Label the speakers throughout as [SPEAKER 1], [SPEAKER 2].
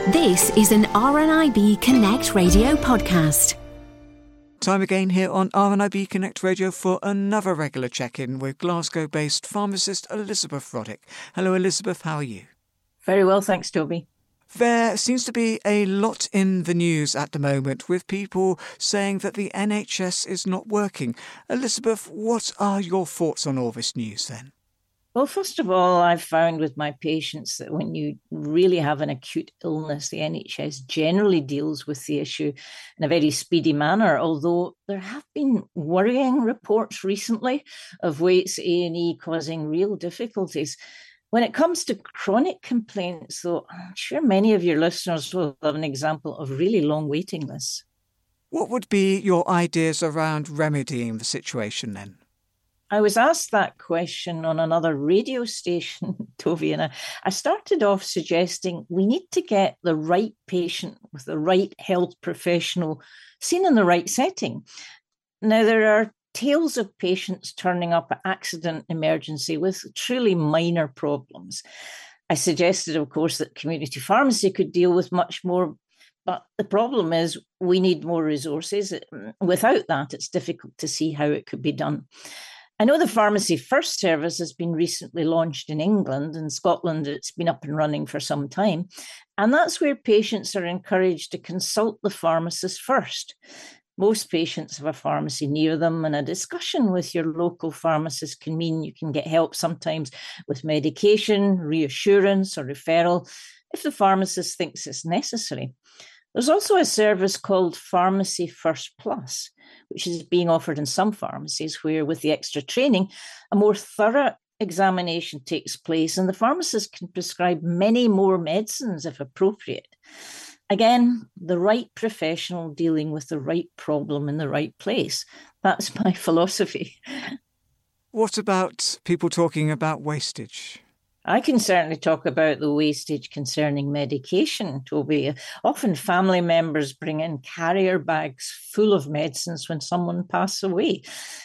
[SPEAKER 1] This is an RNIB Connect Radio podcast.
[SPEAKER 2] Time again here on RNIB Connect Radio for another regular check-in with Glasgow-based pharmacist Elizabeth Roddick. Hello Elizabeth, how are you?
[SPEAKER 3] Very well, thanks Toby.
[SPEAKER 2] There seems to be a lot in the news at the moment with people saying that the NHS is not working. Elizabeth, what are your thoughts on all this news then?
[SPEAKER 3] Well, first of all, I've found with my patients that when you really have an acute illness, the NHS generally deals with the issue in a very speedy manner, although there have been worrying reports recently of Waits A&E causing real difficulties. When it comes to chronic complaints, though, I'm sure many of your listeners will have an example of really long waiting lists.
[SPEAKER 2] What would be your ideas around remedying the situation then?
[SPEAKER 3] I was asked that question on another radio station, Toby, and I started off suggesting we need to get the right patient with the right health professional seen in the right setting. Now, there are tales of patients turning up at accident emergency with truly minor problems. I suggested, of course, that community pharmacy could deal with much more, but the problem is we need more resources. Without that, it's difficult to see how it could be done. I know the Pharmacy First service has been recently launched in England. In Scotland, it's been up and running for some time. And that's where patients are encouraged to consult the pharmacist first. Most patients have a pharmacy near them, and a discussion with your local pharmacist can mean you can get help sometimes with medication, reassurance, or referral if the pharmacist thinks it's necessary. There's also a service called Pharmacy First Plus, which is being offered in some pharmacies where, with the extra training, a more thorough examination takes place and the pharmacist can prescribe many more medicines if appropriate. Again, the right professional dealing with the right problem in the right place. That's my philosophy.
[SPEAKER 2] What about people talking about wastage?
[SPEAKER 3] I can certainly talk about the wastage concerning medication, Toby. Often family members bring in carrier bags full of medicines when someone passes away.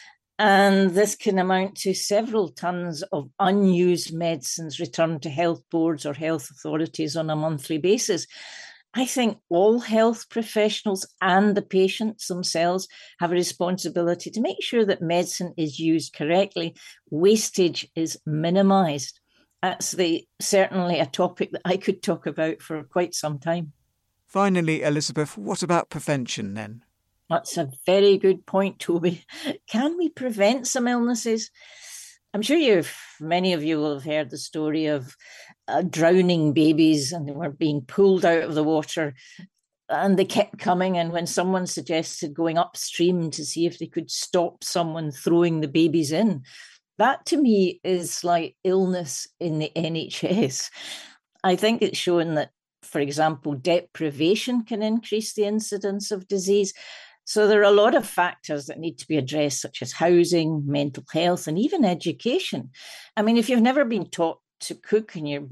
[SPEAKER 3] And this can amount to several tons of unused medicines returned to health boards or health authorities on a monthly basis. I think all health professionals and the patients themselves have a responsibility to make sure that medicine is used correctly. Wastage is minimised. That's certainly a topic that I could talk about for quite some time.
[SPEAKER 2] Finally, Elizabeth, what about prevention then?
[SPEAKER 3] That's a very good point, Toby. Can we prevent some illnesses? I'm sure many of you will have heard the story of drowning babies, and they were being pulled out of the water and they kept coming. And when someone suggested going upstream to see if they could stop someone throwing the babies in, that to me is like illness in the NHS. I think it's shown that, for example, deprivation can increase the incidence of disease. So there are a lot of factors that need to be addressed, such as housing, mental health, and even education. I mean, if you've never been taught to cook and you're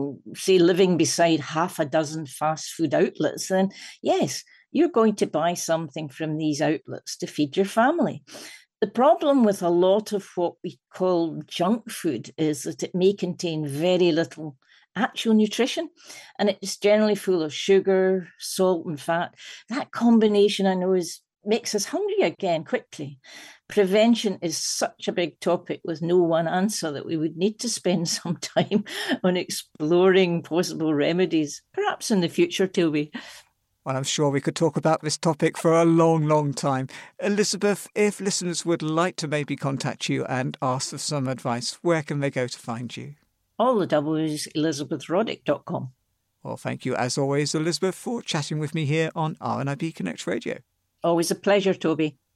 [SPEAKER 3] living beside half a dozen fast food outlets, then yes, you're going to buy something from these outlets to feed your family. The problem with a lot of what we call junk food is that it may contain very little actual nutrition, and it's generally full of sugar, salt, and fat. That combination, I know, makes us hungry again quickly. Prevention is such a big topic with no one answer that we would need to spend some time on exploring possible remedies, perhaps in the future, Toby.
[SPEAKER 2] Well, I'm sure we could talk about this topic for a long, long time. Elizabeth, if listeners would like to maybe contact you and ask for some advice, where can they go to find you?
[SPEAKER 3] All the W's, elizabethroddick.com.
[SPEAKER 2] Well, thank you, as always, Elizabeth, for chatting with me here on RNIB Connect Radio.
[SPEAKER 3] Always a pleasure, Toby.